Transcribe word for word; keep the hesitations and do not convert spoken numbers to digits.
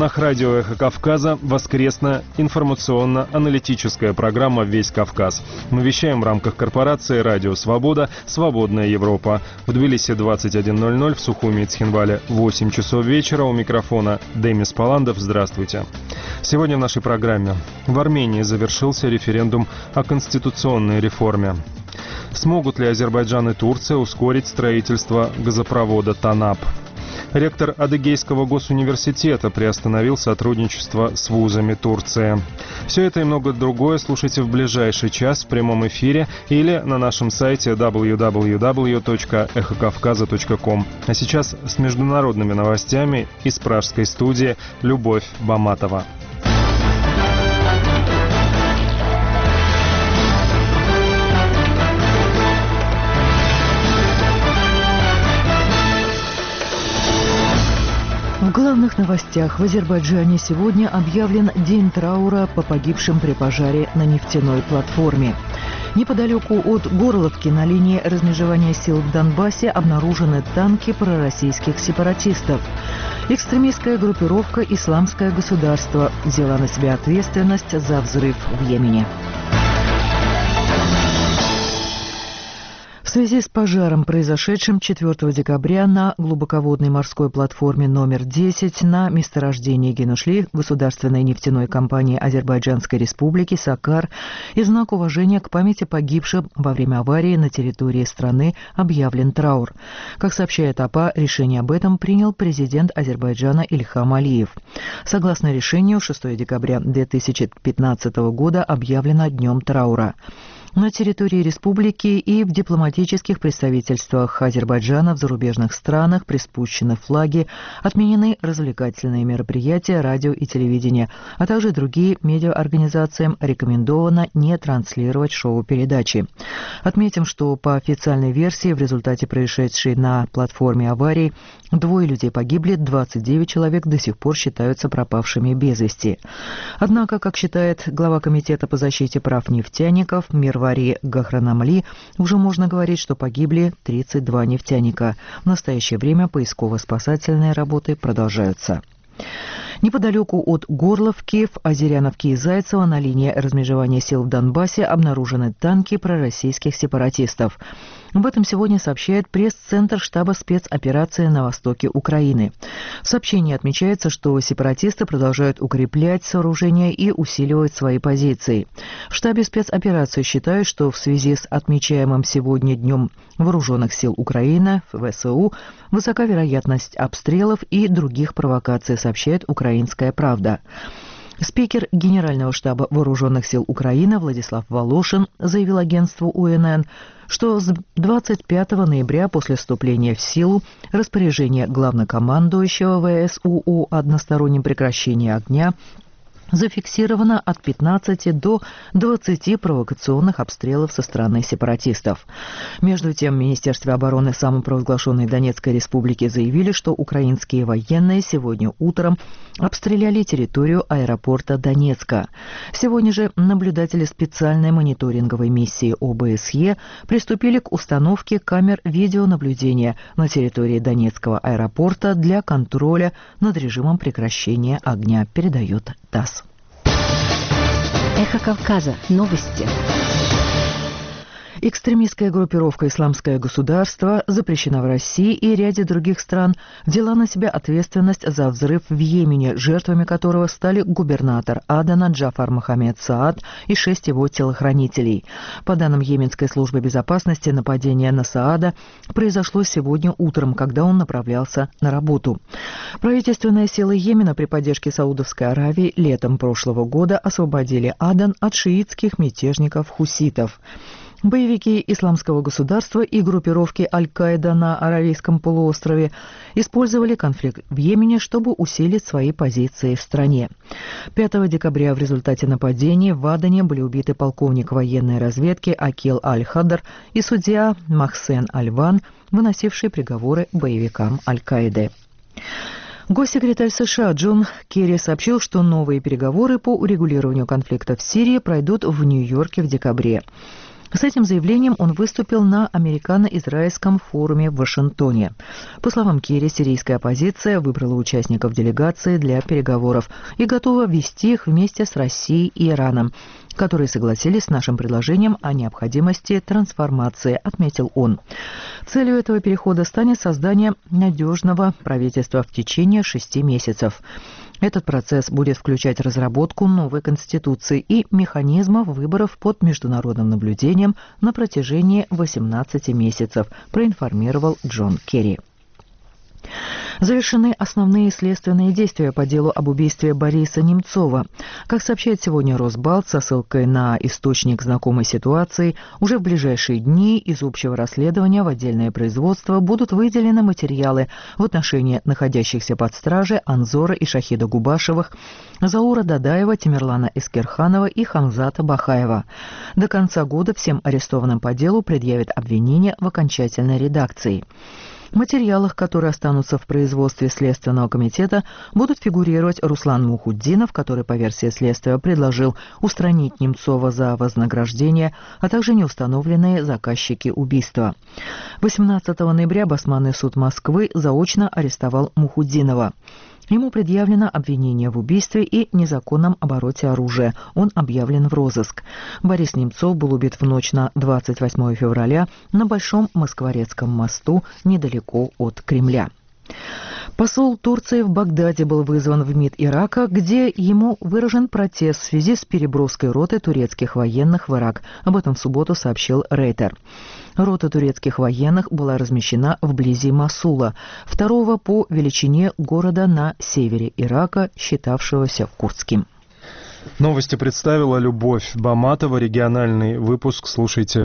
волнах радио «Эхо Кавказа» воскресная информационно-аналитическая программа «Весь Кавказ». Мы вещаем в рамках корпорации «Радио Свобода. Свободная Европа». В Тбилиси двадцать один ноль ноль, в Сухуми и Цхинвале восемь часов вечера. У микрофона Демис Паландов. Здравствуйте. Сегодня в нашей программе. В Армении завершился референдум о конституционной реформе. Смогут ли Азербайджан и Турция ускорить строительство газопровода «Танап»? Ректор Адыгейского госуниверситета приостановил сотрудничество с вузами Турции. Все это и многое другое слушайте в ближайший час в прямом эфире или на нашем сайте дабл ю дабл ю дабл ю точка эхо кавказа точка ком. А сейчас с международными новостями из пражской студии Любовь Баматова. В главных новостях: в Азербайджане сегодня объявлен день траура по погибшим при пожаре на нефтяной платформе. Неподалеку от Горловки на линии размежевания сил в Донбассе обнаружены танки пророссийских сепаратистов. Экстремистская группировка «Исламское государство» взяла на себя ответственность за взрыв в Йемене. В связи с пожаром, произошедшим четвёртого декабря на глубоководной морской платформе номер десять на месторождении Генушли государственной нефтяной компании Азербайджанской республики Сакар, и в знак уважения к памяти погибшим во время аварии на территории страны объявлен траур. Как сообщает АПА, решение об этом принял президент Азербайджана Ильхам Алиев. Согласно решению, шестого декабря две тысячи пятнадцатого года объявлено днем траура. На территории республики и в дипломатических представительствах Азербайджана в зарубежных странах приспущены флаги, отменены развлекательные мероприятия, радио и телевидение, а также другие медиаорганизациям рекомендовано не транслировать шоу-передачи. Отметим, что по официальной версии в результате происшедшей на платформе аварии двое людей погибли, двадцать девять человек до сих пор считаются пропавшими без вести. Однако, как считает глава Комитета по защите прав нефтяников Мирвари Гахранамли, уже можно говорить, что погибли тридцать два нефтяника. В настоящее время поисково-спасательные работы продолжаются. Неподалеку от Горловки, в Озеряновке и Зайцево на линии размежевания сил в Донбассе обнаружены танки пророссийских сепаратистов. Об этом сегодня сообщает пресс-центр штаба спецоперации на востоке Украины. В сообщении отмечается, что сепаратисты продолжают укреплять сооружения и усиливать свои позиции. В штабе спецоперации считают, что в связи с отмечаемым сегодня Днем Вооруженных сил Украины, ВСУ, высока вероятность обстрелов и других провокаций, сообщает «Украинская правда». Спикер Генерального штаба Вооруженных сил Украины Владислав Волошин заявил агентству УНН, что с двадцать пятого ноября после вступления в силу распоряжения главнокомандующего ВСУ о одностороннем прекращении огня зафиксировано от пятнадцати до двадцати провокационных обстрелов со стороны сепаратистов. Между тем, в Министерстве обороны самопровозглашенной Донецкой республики заявили, что украинские военные сегодня утром обстреляли территорию аэропорта Донецка. Сегодня же наблюдатели специальной мониторинговой миссии ОБСЕ приступили к установке камер видеонаблюдения на территории Донецкого аэропорта для контроля над режимом прекращения огня, передает ТАСС. Эхо Кавказа. Новости. Экстремистская группировка «Исламское государство» запрещена в России и ряде других стран, взяла на себя ответственность за взрыв в Йемене, жертвами которого стали губернатор Адана Джафар Мохаммед Саад и шесть его телохранителей. По данным Йеменской службы безопасности, нападение на Саада произошло сегодня утром, когда он направлялся на работу. Правительственные силы Йемена при поддержке Саудовской Аравии летом прошлого года освободили Адан от шиитских мятежников-хуситов. Боевики Исламского государства и группировки Аль-Каида на Аравийском полуострове использовали конфликт в Йемене, чтобы усилить свои позиции в стране. пятого декабря в результате нападений в Адане были убиты полковник военной разведки Акил Аль-Хадр и судья Махсен Аль-Ван, выносивший приговоры боевикам Аль-Каиды. Госсекретарь США Джон Керри сообщил, что новые переговоры по урегулированию конфликта в Сирии пройдут в Нью-Йорке в декабре. С этим заявлением он выступил на американо-израильском форуме в Вашингтоне. По словам Керри, сирийская оппозиция выбрала участников делегации для переговоров и готова вести их вместе с Россией и Ираном, которые согласились с нашим предложением о необходимости трансформации, отметил он. Целью этого перехода станет создание надежного правительства в течение шести месяцев. Этот процесс будет включать разработку новой конституции и механизмов выборов под международным наблюдением на протяжении восемнадцати месяцев, проинформировал Джон Керри. Завершены основные следственные действия по делу об убийстве Бориса Немцова. Как сообщает сегодня Росбалт со ссылкой на источник знакомой ситуации, уже в ближайшие дни из общего расследования в отдельное производство будут выделены материалы в отношении находящихся под стражей Анзора и Шахида Губашевых, Заура Дадаева, Тимерлана Эскерханова и Хамзата Бахаева. До конца года всем арестованным по делу предъявят обвинения в окончательной редакции. В материалах, которые останутся в производстве Следственного комитета, будут фигурировать Руслан Мухутдинов, который, по версии следствия, предложил устранить Немцова за вознаграждение, а также неустановленные заказчики убийства. восемнадцатого ноября Басманный суд Москвы заочно арестовал Мухутдинова. Ему предъявлено обвинение в убийстве и незаконном обороте оружия. Он объявлен в розыск. Борис Немцов был убит в ночь на двадцать восьмое февраля на Большом Москворецком мосту недалеко от Кремля. Посол Турции в Багдаде был вызван в МИД Ирака, где ему выражен протест в связи с переброской роты турецких военных в Ирак. Об этом в субботу сообщил Рейтер. Рота турецких военных была размещена вблизи Мосула, второго по величине города на севере Ирака, считавшегося курдским. Новости представила Любовь Баматова. Региональный выпуск слушайте